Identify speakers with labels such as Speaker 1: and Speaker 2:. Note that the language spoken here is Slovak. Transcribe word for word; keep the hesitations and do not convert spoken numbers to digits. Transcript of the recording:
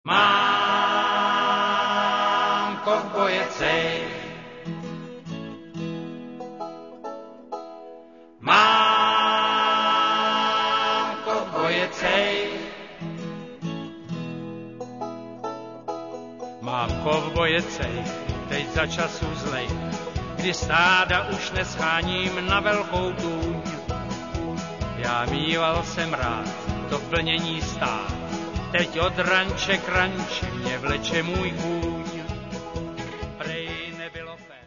Speaker 1: Mám kovboje cej, mám kovboje cej, mám kovboje cej, teď za času zlej, kdy stáda už nesháním na velkou tůň. Já mýval jsem rád to plnění stát, teď od ranče k ranči mě vleče můj kůň.